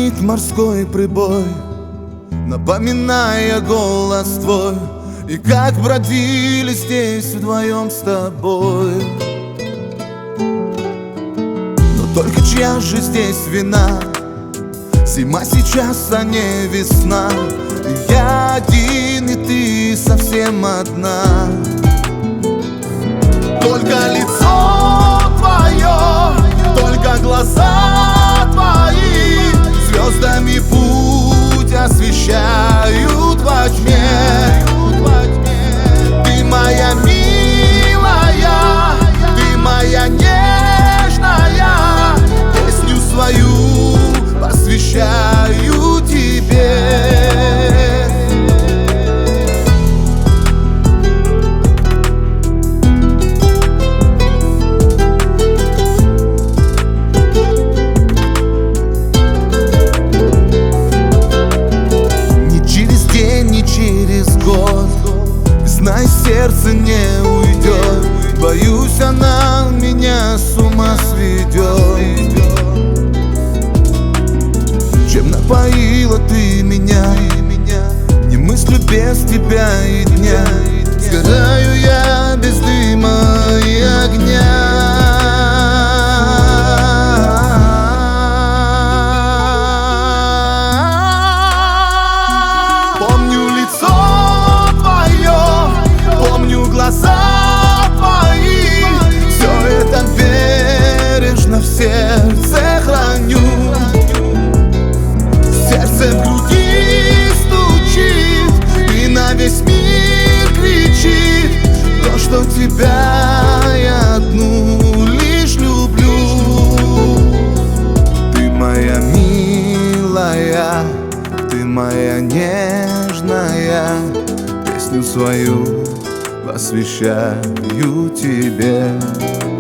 Звенит морской прибой, напоминая голос твой, и как бродили здесь вдвоем с тобой. Но только чья же здесь вина? Зима сейчас, а не весна. Я один, и ты совсем одна. Только лицо твое, только глаза твои звездами путь освещают во тьме. Ты моя милая, ты моя нежная, песню свою посвящаю тебе. Знай, сердце не уйдет. Боюсь, она меня с ума сведет. Чем напоила ты меня, не мыслю без тебя и дня. Сгораю я без дыма и огня. Глаза твои, все это бережно в сердце храню. Сердце в груди стучит и на весь мир кричит то, что тебя я одну лишь люблю. Ты моя милая, ты моя нежная, песню свою посвящаю тебе.